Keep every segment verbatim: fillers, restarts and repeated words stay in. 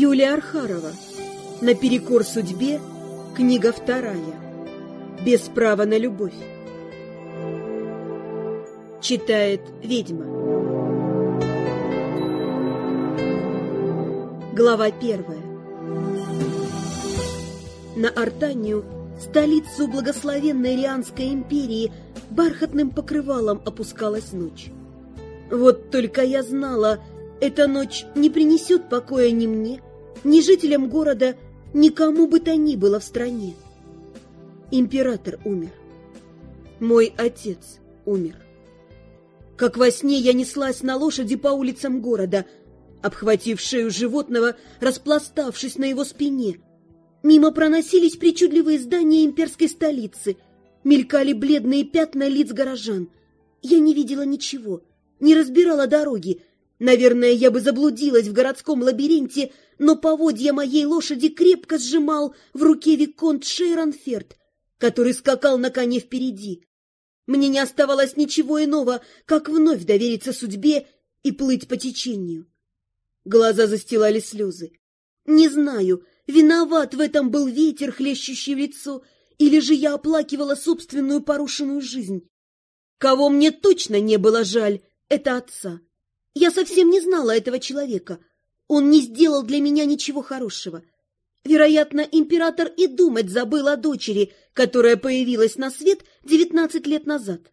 Юлия Архарова. Наперекор судьбе. Книга вторая. Без права на любовь. Читает ведьма. Глава первая. На Артанию, столицу благословенной Рианской империи, бархатным покрывалом опускалась ночь. Вот только я знала, эта ночь не принесет покоя ни мне, ни жителям города, никому бы то ни было в стране. Император умер. Мой отец умер. Как во сне я неслась на лошади по улицам города, обхватив шею животного, распластавшись на его спине. Мимо проносились причудливые здания имперской столицы, мелькали бледные пятна лиц горожан. Я не видела ничего, не разбирала дороги. Наверное, я бы заблудилась в городском лабиринте, но поводья моей лошади крепко сжимал в руке виконт Шейран Ферт, который скакал на коне впереди. Мне не оставалось ничего иного, как вновь довериться судьбе и плыть по течению. Глаза застилали слезы. Не знаю, виноват в этом был ветер, хлещущий в лицо, или же я оплакивала собственную порушенную жизнь. Кого мне точно не было жаль, это отца. Я совсем не знала этого человека. Он не сделал для меня ничего хорошего. Вероятно, император и думать забыл о дочери, которая появилась на свет девятнадцать лет назад.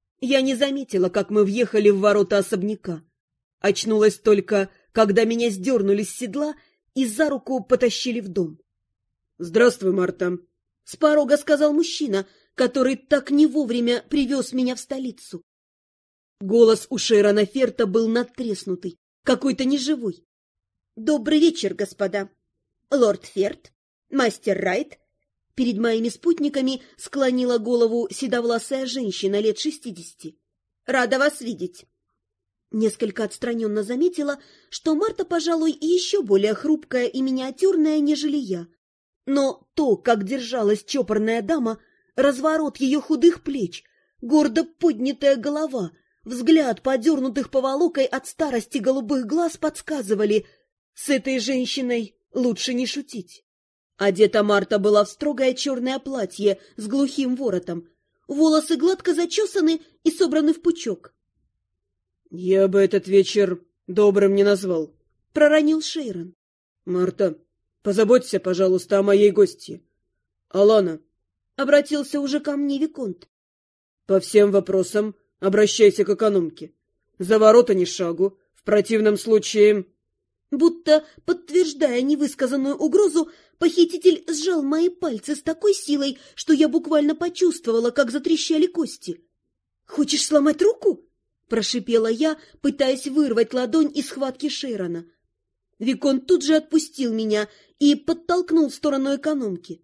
Я не заметила, как мы въехали в ворота особняка. Очнулась только, когда меня сдернули с седла и за руку потащили в дом. — Здравствуй, Марта, — с порога сказал мужчина, который так не вовремя привез меня в столицу. Голос у Шейрана Ферта был надтреснутый, какой-то неживой. — Добрый вечер, господа. Лорд Ферт, мастер Райт. Перед моими спутниками склонила голову седовласая женщина лет шестидесяти. — Рада вас видеть. Несколько отстраненно заметила, что Марта, пожалуй, еще более хрупкая и миниатюрная, нежели я. Но то, как держалась чопорная дама, разворот ее худых плеч, гордо поднятая голова, взгляд подернутых поволокой от старости голубых глаз подсказывали, с этой женщиной лучше не шутить. Одета Марта была в строгое черное платье с глухим воротом, волосы гладко зачесаны и собраны в пучок. — Я бы этот вечер добрым не назвал, — проронил Шейран. — Марта, позаботься, пожалуйста, о моей гостье. — Алана, — обратился уже ко мне виконт. — По всем вопросам обращайся к экономке. За ворота ни шагу, в противном случае... Будто, подтверждая невысказанную угрозу, похититель сжал мои пальцы с такой силой, что я буквально почувствовала, как затрещали кости. — Хочешь сломать руку? — прошипела я, пытаясь вырвать ладонь из схватки Шейрана. Виконт тут же отпустил меня и подтолкнул в сторону экономки.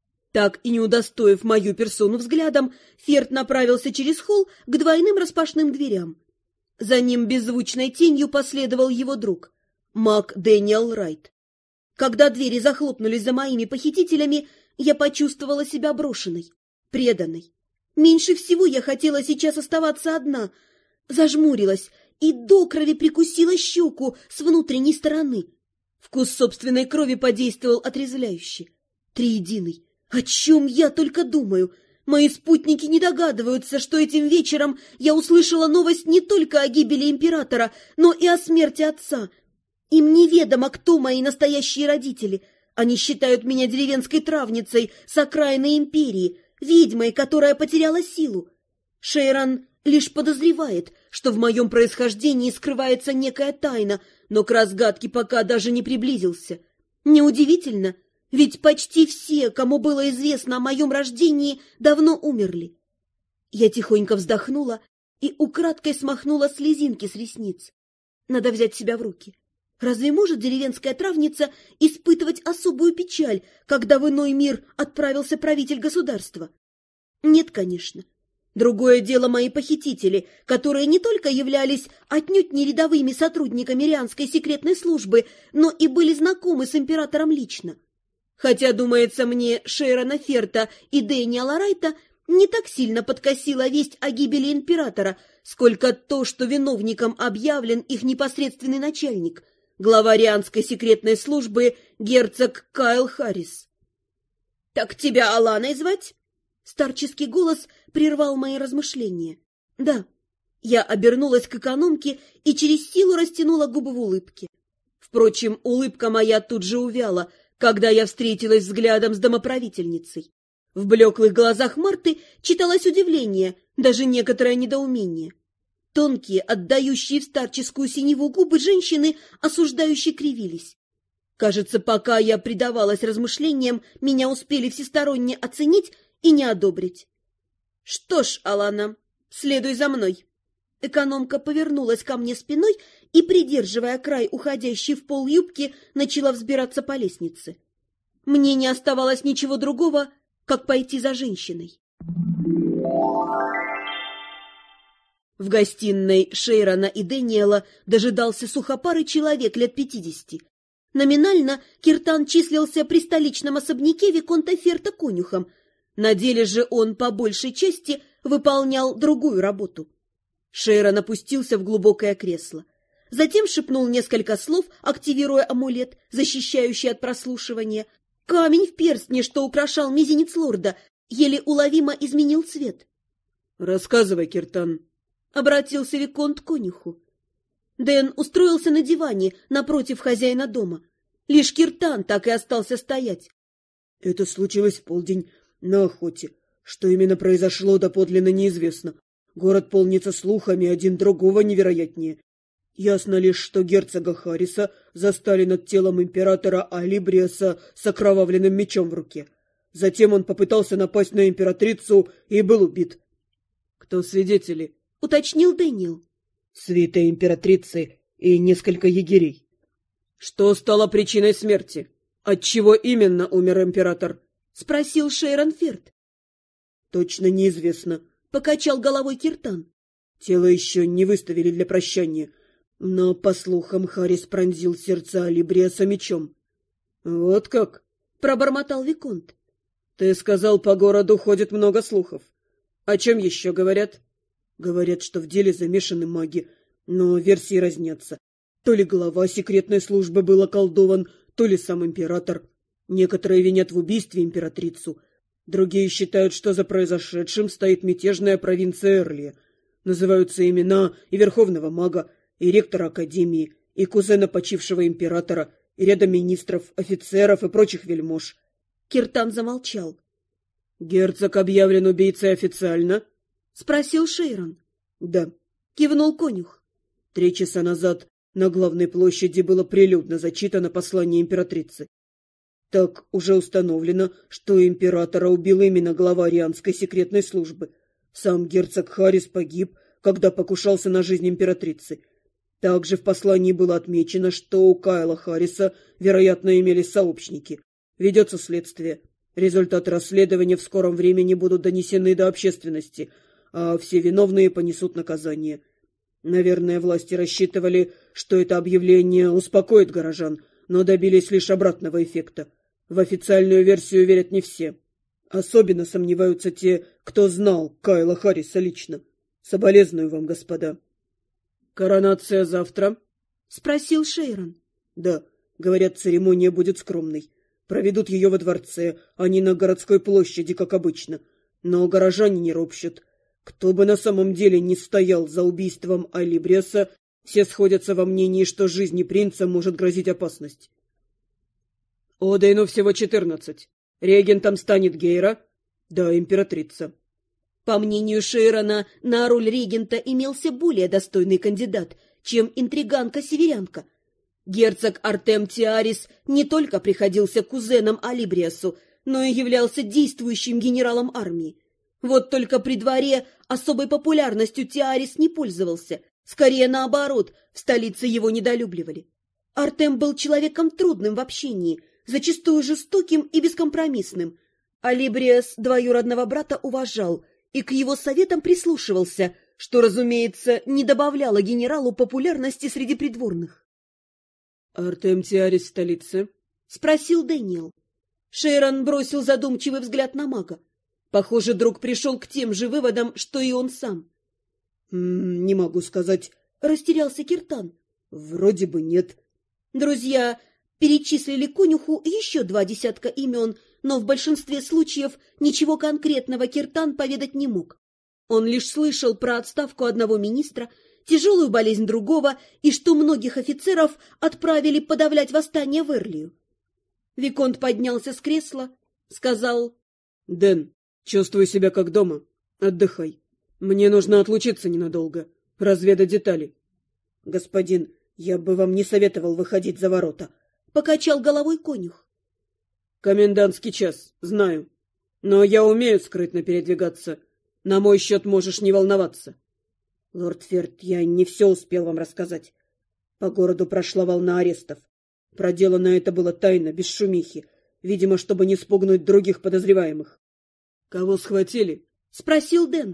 Так и не удостоив мою персону взглядом, Ферт направился через холл к двойным распашным дверям. За ним беззвучной тенью последовал его друг, маг Дэниел Райт. Когда двери захлопнулись за моими похитителями, я почувствовала себя брошенной, преданной. Меньше всего я хотела сейчас оставаться одна. Зажмурилась и до крови прикусила щеку с внутренней стороны. Вкус собственной крови подействовал отрезвляюще. Триединый. О чем я только думаю? Мои спутники не догадываются, что этим вечером я услышала новость не только о гибели императора, но и о смерти отца. Им неведомо, кто мои настоящие родители. Они считают меня деревенской травницей с окраины империи, ведьмой, которая потеряла силу. Шейран лишь подозревает, что в моем происхождении скрывается некая тайна, но к разгадке пока даже не приблизился. Неудивительно, ведь почти все, кому было известно о моем рождении, давно умерли. Я тихонько вздохнула и украдкой смахнула слезинки с ресниц. Надо взять себя в руки. Разве может деревенская травница испытывать особую печаль, когда в иной мир отправился правитель государства? Нет, конечно. Другое дело мои похитители, которые не только являлись отнюдь не рядовыми сотрудниками Рианской секретной службы, но и были знакомы с императором лично. Хотя, думается мне, Шейрана Ферта и Дэниела Райта не так сильно подкосила весть о гибели императора, сколько то, что виновником объявлен их непосредственный начальник. глава рианской секретной службы герцог Кайл Харрис. «Так тебя Аланой звать?» Старческий голос прервал мои размышления. «Да». Я обернулась к экономке и через силу растянула губы в улыбке. Впрочем, улыбка моя тут же увяла, когда я встретилась взглядом с домоправительницей. В блеклых глазах Марты читалось удивление, даже некоторое недоумение. Тонкие, отдающие в старческую синеву губы женщины осуждающе кривились. Кажется, пока я предавалась размышлениям, меня успели всесторонне оценить и не одобрить. «Что ж, Алана, следуй за мной». Экономка повернулась ко мне спиной и, придерживая край уходящей в пол юбки, начала взбираться по лестнице. Мне не оставалось ничего другого, как пойти за женщиной. В гостиной Шейрона и Дэниела дожидался сухопарый человек лет пятидесяти. Номинально Киртан числился при столичном особняке виконта Ферта конюхом, на деле же он по большей части выполнял другую работу. Шейрон опустился в глубокое кресло. Затем шепнул несколько слов, активируя амулет, защищающий от прослушивания. Камень в перстне, что украшал мизинец лорда, еле уловимо изменил цвет. — Рассказывай, Киртан, — обратился виконт к конюху. Дэн устроился на диване напротив хозяина дома. Лишь Киртан так и остался стоять. — Это случилось в полдень на охоте. Что именно произошло, доподлинно неизвестно. Город полнится слухами, один другого невероятнее. Ясно лишь, что герцога Харриса застали над телом императора Алибриаса с окровавленным мечом в руке. Затем он попытался напасть на императрицу и был убит. — Кто свидетели? — уточнил Дэниел. — Свита императрицы и несколько егерей. — Что стало причиной смерти? Отчего именно умер император? — спросил Шейрон Ферт. — Точно неизвестно. — покачал головой Киртан. Тело еще не выставили для прощания, но, по слухам, Харрис пронзил сердце Алибриаса мечом. — Вот как? — пробормотал виконт. — Ты сказал, по городу ходит много слухов. О чем еще говорят? — Говорят, что в деле замешаны маги, но версии разнятся. То ли глава секретной службы был околдован, то ли сам император. Некоторые винят в убийстве императрицу. Другие считают, что за произошедшим стоит мятежная провинция Эрлия. Называются имена и верховного мага, и ректора академии, и кузена почившего императора, и ряда министров, офицеров и прочих вельмож. Киртан замолчал. — Герцог объявлен убийцей официально? — спросил Шейрон. — Да, — кивнул конюх. Три часа назад на главной площади было прилюдно зачитано послание императрицы. Так уже установлено, что императора убил именно глава рианской секретной службы. Сам герцог Харрис погиб, когда покушался на жизнь императрицы. Также в послании было отмечено, что у Кайла Харриса, вероятно, имелись сообщники. Ведется следствие. Результаты расследования в скором времени будут донесены до общественности, а все виновные понесут наказание. Наверное, власти рассчитывали, что это объявление успокоит горожан, но добились лишь обратного эффекта. В официальную версию верят не все. Особенно сомневаются те, кто знал Кайла Харриса лично. Соболезную вам, господа. — Коронация завтра? — спросил Шейрон. — Да, говорят, церемония будет скромной. Проведут ее во дворце, а не на городской площади, как обычно. Но горожане не ропщут. Кто бы на самом деле не стоял за убийством Алибриаса, все сходятся во мнении, что жизни принца может грозить опасность. Одейну всего четырнадцать. Регентом станет Гейра, да императрица. По мнению Шейрона, на роль регента имелся более достойный кандидат, чем интриганка-северянка. Герцог Артем Тиарис не только приходился кузеном Алибриасу, но и являлся действующим генералом армии. Вот только при дворе особой популярностью Тиарис не пользовался. Скорее наоборот, в столице его недолюбливали. Артем был человеком трудным в общении, зачастую жестоким и бескомпромиссным. Алибриас двоюродного брата уважал и к его советам прислушивался, что, разумеется, не добавляло генералу популярности среди придворных. — Артем Тиарис в столице? — спросил Дэниел. Шейрон бросил задумчивый взгляд на мага. Похоже, друг пришел к тем же выводам, что и он сам. — Не могу сказать. — растерялся Киртан. — Вроде бы нет. — Друзья перечислили конюху еще два десятка имен, но в большинстве случаев ничего конкретного Киртан поведать не мог. Он лишь слышал про отставку одного министра, тяжелую болезнь другого и что многих офицеров отправили подавлять восстание в Эрлию. Виконт поднялся с кресла, сказал: «Дэн, чувствую себя как дома. Отдыхай. Мне нужно отлучиться ненадолго, разведать детали». «Господин, я бы вам не советовал выходить за ворота», — покачал головой конюх. «Комендантский час, знаю. Но я умею скрытно передвигаться. На мой счет можешь не волноваться». «Лорд Ферд, я не все успел вам рассказать. По городу прошла волна арестов. Проделано это было тайно, без шумихи, видимо, чтобы не спугнуть других подозреваемых». «Кого схватили?» — спросил Дэн.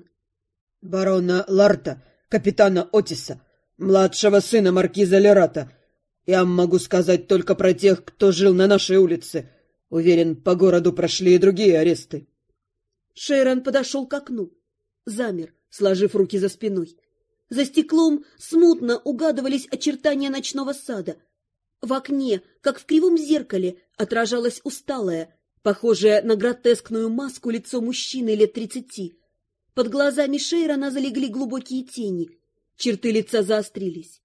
«Барона Ларта, капитана Отиса, младшего сына маркиза Лерата. Я могу сказать только про тех, кто жил на нашей улице. Уверен, по городу прошли и другие аресты». Шейран подошел к окну, замер, сложив руки за спиной. За стеклом смутно угадывались очертания ночного сада. В окне, как в кривом зеркале, отражалось усталое, похожее на гротескную маску лицо мужчины лет тридцати. Под глазами Шейрана залегли глубокие тени, черты лица заострились.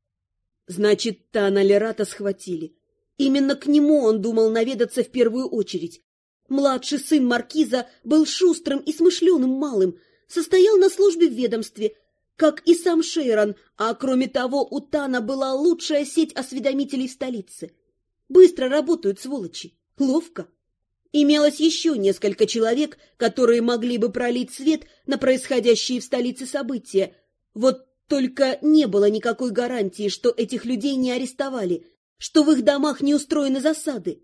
Значит, Тана Лерата схватили. Именно к нему он думал наведаться в первую очередь. Младший сын маркиза был шустрым и смышленым малым, состоял на службе в ведомстве, как и сам Шейран, а кроме того у Тана была лучшая сеть осведомителей в столице. Быстро работают сволочи, ловко. Имелось еще несколько человек, которые могли бы пролить свет на происходящие в столице события. Вот только не было никакой гарантии, что этих людей не арестовали, что в их домах не устроены засады.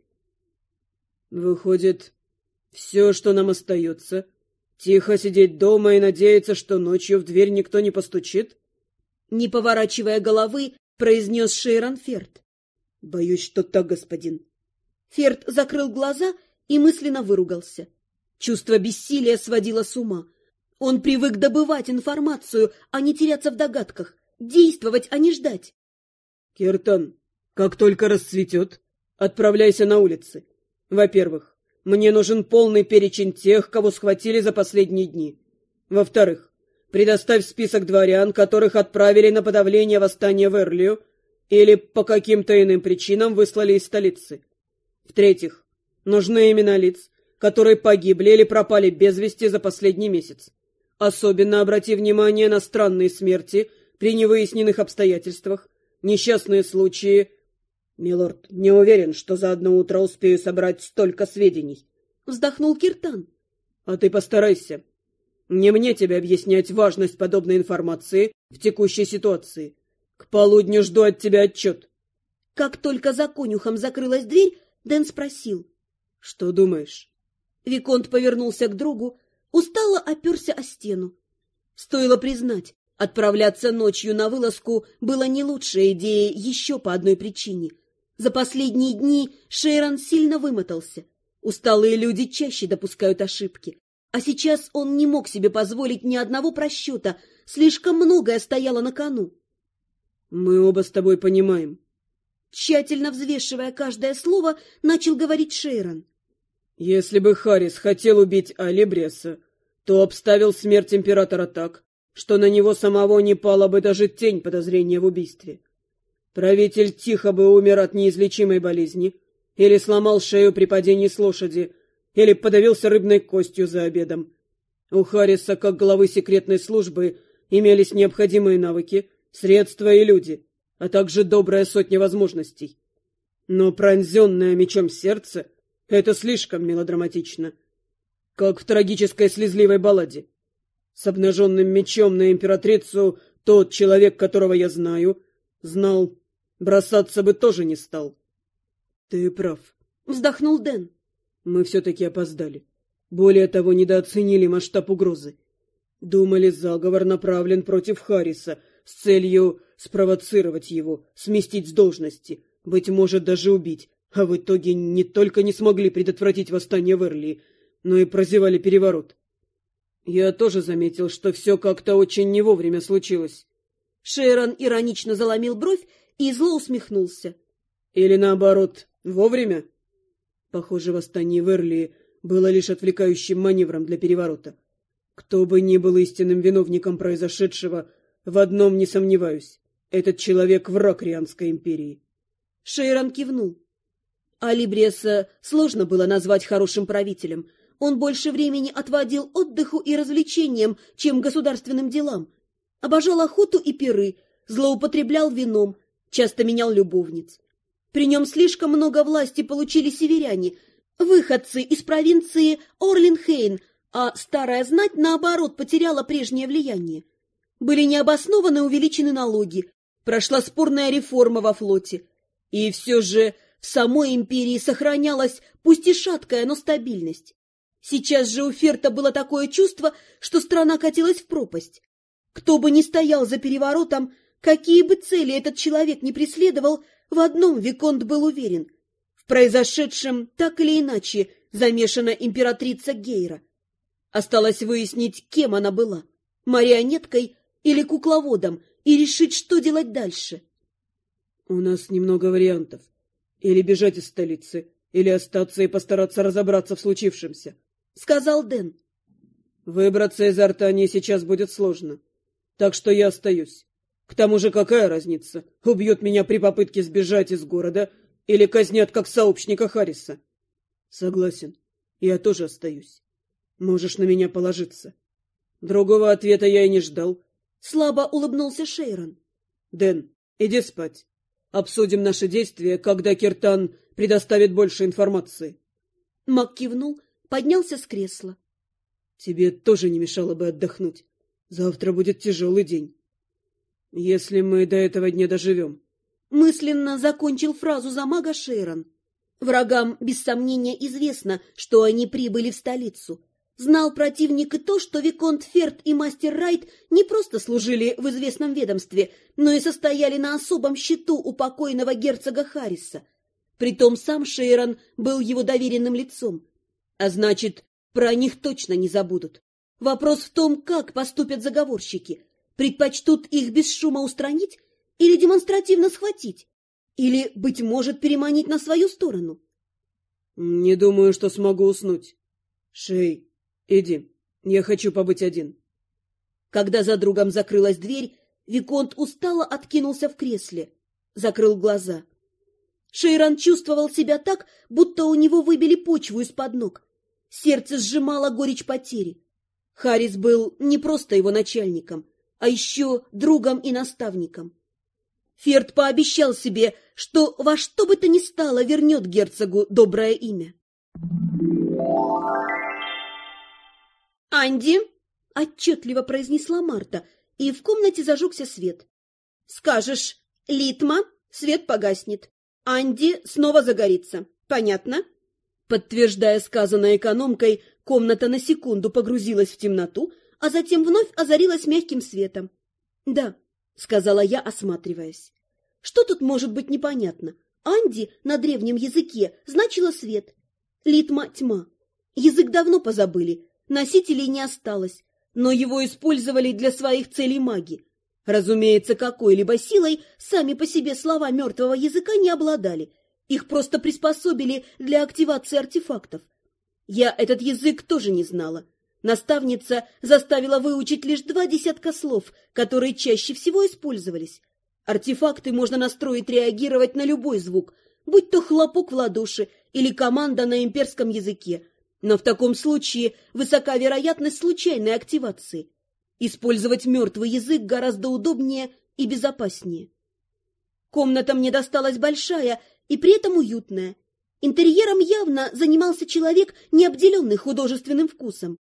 «Выходит, все, что нам остается, тихо сидеть дома и надеяться, что ночью в дверь никто не постучит?» Не поворачивая головы, произнес Шейран Ферд. «Боюсь, что так, господин». Ферд закрыл глаза и мысленно выругался. Чувство бессилия сводило с ума. Он привык добывать информацию, а не теряться в догадках, действовать, а не ждать. «Киртан, как только расцветет, отправляйся на улицы. Во-первых, мне нужен полный перечень тех, кого схватили за последние дни. Во-вторых, предоставь список дворян, которых отправили на подавление восстания в Эрлию или по каким-то иным причинам выслали из столицы. В-третьих, нужны имена лиц, которые погибли или пропали без вести за последний месяц. Особенно обрати внимание на странные смерти при невыясненных обстоятельствах, несчастные случаи. Милорд, не уверен, что за одно утро успею собрать столько сведений. Вздохнул Киртан. А ты постарайся. Не мне тебе объяснять важность подобной информации в текущей ситуации. К полудню жду от тебя отчет. Как только за конюхом закрылась дверь, Дэн спросил. Что думаешь? Виконт повернулся к другу, устало оперся о стену. Стоило признать, отправляться ночью на вылазку было не лучшей идеей еще по одной причине. За последние дни Шейран сильно вымотался. Усталые люди чаще допускают ошибки. А сейчас он не мог себе позволить ни одного просчета. Слишком многое стояло на кону. Мы оба с тобой понимаем. Тщательно взвешивая каждое слово, начал говорить Шейран. Если бы Харрис хотел убить Алибреса, то обставил смерть императора так, что на него самого не пала бы даже тень подозрения в убийстве. Правитель тихо бы умер от неизлечимой болезни, или сломал шею при падении с лошади, или подавился рыбной костью за обедом. У Харриса, как главы секретной службы, имелись необходимые навыки, средства и люди, а также добрая сотня возможностей. Но пронзенное мечом сердце — это слишком мелодраматично. Как в трагической слезливой балладе. С обнаженным мечом на императрицу тот человек, которого я знаю, знал, бросаться бы тоже не стал. Ты прав. Вздохнул Дэн. Мы все-таки опоздали. Более того, недооценили масштаб угрозы. Думали, заговор направлен против Харриса с целью спровоцировать его, сместить с должности, быть может, даже убить. А в итоге не только не смогли предотвратить восстание в Эрлии, но и прозевали переворот. Я тоже заметил, что все как-то очень не вовремя случилось. Шейран иронично заломил бровь и зло усмехнулся. Или наоборот, вовремя? Похоже, восстание в Эрлии было лишь отвлекающим маневром для переворота. Кто бы ни был истинным виновником произошедшего, в одном не сомневаюсь. Этот человек — враг Рианской империи. Шейран кивнул. Алибриеса сложно было назвать хорошим правителем. Он больше времени отводил отдыху и развлечениям, чем государственным делам. Обожал охоту и пиры, злоупотреблял вином, часто менял любовниц. При нем слишком много власти получили северяне, выходцы из провинции Орлинхейн, а старая знать, наоборот, потеряла прежнее влияние. Были необоснованно увеличены налоги, прошла спорная реформа во флоте. И все же в самой империи сохранялась, пусть и шаткая, но стабильность. Сейчас же у Ферта было такое чувство, что страна катилась в пропасть. Кто бы ни стоял за переворотом, какие бы цели этот человек ни преследовал, в одном Виконт был уверен. В произошедшем так или иначе замешана императрица Гейра. Осталось выяснить, кем она была – марионеткой или кукловодом, и решить, что делать дальше. У нас немного вариантов. Или бежать из столицы, или остаться и постараться разобраться в случившемся, — сказал Дэн. Выбраться из Артании сейчас будет сложно, так что я остаюсь. К тому же какая разница, убьют меня при попытке сбежать из города или казнят как сообщника Харриса? Согласен, я тоже остаюсь. Можешь на меня положиться. Другого ответа я и не ждал. Слабо улыбнулся Шейран. Дэн, иди спать. Обсудим наши действия, когда Киртан предоставит больше информации. Мак кивнул, поднялся с кресла. Тебе тоже не мешало бы отдохнуть. Завтра будет тяжелый день. Если мы до этого дня доживем. Мысленно закончил фразу за мага Шейран. Врагам без сомнения известно, что они прибыли в столицу. Знал противник и то, что Виконт Ферт и мастер Райт не просто служили в известном ведомстве, но и состояли на особом счету у покойного герцога Харриса. Притом сам Шейран был его доверенным лицом. А значит, про них точно не забудут. Вопрос в том, как поступят заговорщики. Предпочтут их без шума устранить или демонстративно схватить? Или, быть может, переманить на свою сторону? Не думаю, что смогу уснуть. Шей, иди, я хочу побыть один. Когда за другом закрылась дверь, Виконт устало откинулся в кресле, закрыл глаза. Шейран чувствовал себя так, будто у него выбили почву из-под ног. Сердце сжимало горечь потери. Харрис был не просто его начальником, а еще другом и наставником. Ферт пообещал себе, что во что бы то ни стало вернет герцогу доброе имя. «Анди!» — отчетливо произнесла Марта, и в комнате зажегся свет. «Скажешь, Литма, свет погаснет. Анди снова загорится. Понятно?» Подтверждая сказанное экономкой, комната на секунду погрузилась в темноту, а затем вновь озарилась мягким светом. «Да», — сказала я, осматриваясь. «Что тут может быть непонятно? Анди на древнем языке значило свет. Литма — тьма. Язык давно позабыли, носителей не осталось, но его использовали для своих целей маги. Разумеется, какой-либо силой сами по себе слова мертвого языка не обладали. Их просто приспособили для активации артефактов. Я этот язык тоже не знала. Наставница заставила выучить лишь два десятка слов, которые чаще всего использовались. Артефакты можно настроить реагировать на любой звук, будь то хлопок в ладоши или команда на имперском языке. Но в таком случае высока вероятность случайной активации. Использовать мертвый язык гораздо удобнее и безопаснее. Комната мне досталась большая и при этом уютная. Интерьером явно занимался человек, не обделенный художественным вкусом.